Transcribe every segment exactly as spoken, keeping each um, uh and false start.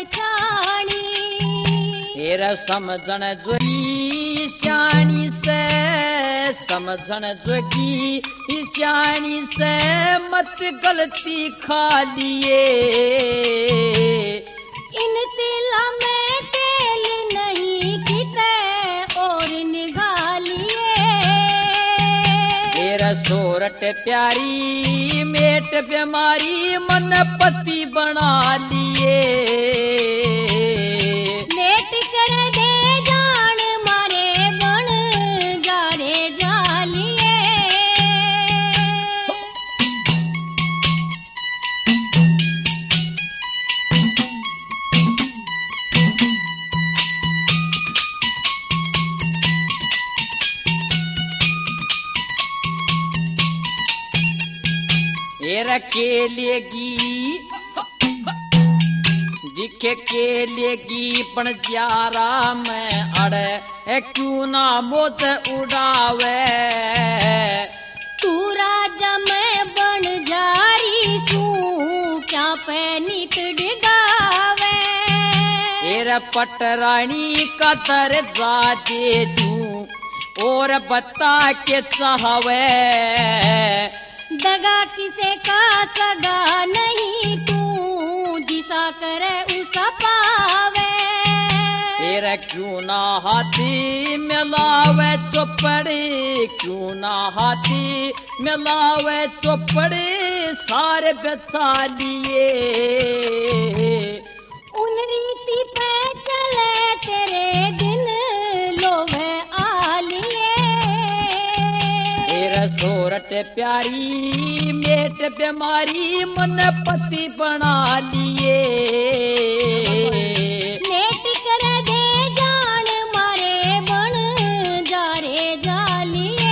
पहचानी। हेर समझण जोगी श्याणी से, समझण जोगी श्याणी से मत गलती खा लिए। इन तिला में तेल नहीं किते और निगालिए। हेर सोरठ प्यारी मेट बीमारी मन पति बना लिए। लेट कर दे जान मारे बन जारे जालिए। हेर के लेगी दिखे के लेगी पण ज्यारा में अड़े क्यों ना मोत उड़ावे। तू राजा में बन जारी सू क्या पे नित डिगावे। हेर पटरानी का तर जाते जू और बता के चाहवे। दगा किसे का सगा नहीं तू जिसा करे उसा पावे। हेर क्यों ना हाथी मिलावे चौपड़े, क्यों ना हाथी मिलावे चौपड़े सारे बचा लिए। उन रीति पे चले तेरे दिन लोभे आलिए। हेर सोरठ प्यारी मेट बीमारी मन पति बना लिए। लेट कर दे जान मारे बन जारे जालिए।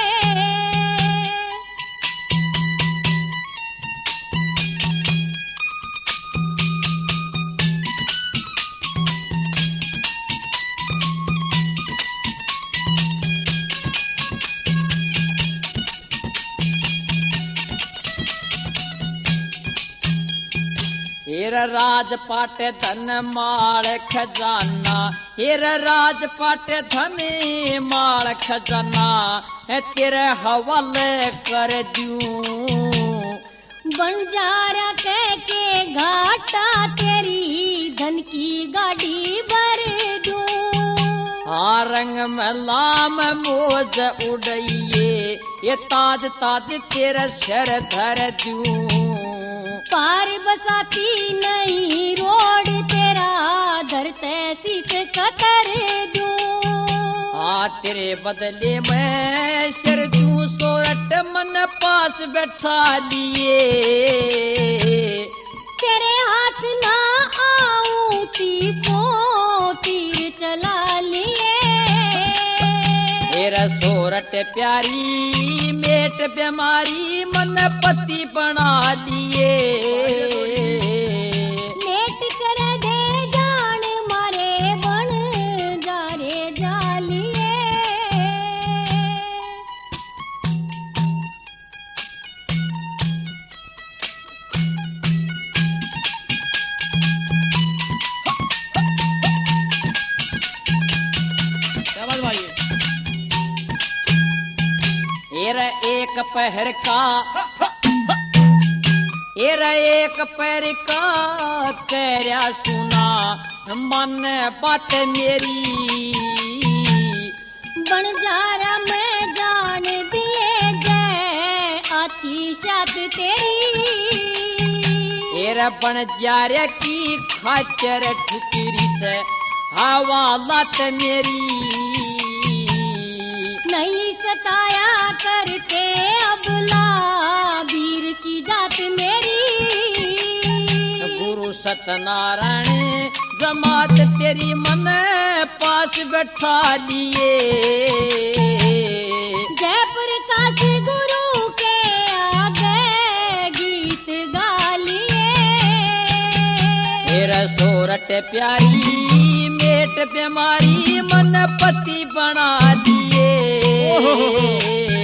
हेर राजपाट धन माल खजाना, हेर राजपाट धन माल खजाना तेरे हवाले कर दूं। बंजारा कह के घाटा तेरी धन की गाड़ी भर दूं। हाँ रंग में लाम मोज उड़इए ये ताज ताज तेरा शर धर दूं। पार बसाती नहीं रोड तेरा धरते सीत कतर दूं। हाँ तेरे बदले मैं शर दूं सोरठ मन पास बैठा लिए। तेरे हाथ ना आऊं तीसों तीर चला लिए। मेरा सोरठ प्यारी मेट बीमारी मन पति बना लिए। लेट कर दे जान मारे बन जारे जालिए। एरा एक पहर का एरा एक पैर का तेरा सुना मन बात मेरी। बंजारा में जान दिए गए अच्छी शाद तेरी। एरा बंजारा की खाचर ठुकरी से हवालत मेरी। नहीं सताया करते अबला वीर की जात मेरी। गुरु सत्यनारायण जमात तेरी मन पास बैठा लिए। जयपुर काशी गुरु के आगे गीत गा लिए। मेरा सोरठ प्यारी मेट बीमारी मन पति बना दिए।